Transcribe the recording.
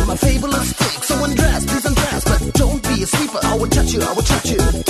I'm a fabulous freak. So undress, please undress, but don't be a sleeper. I will touch you, I will touch you.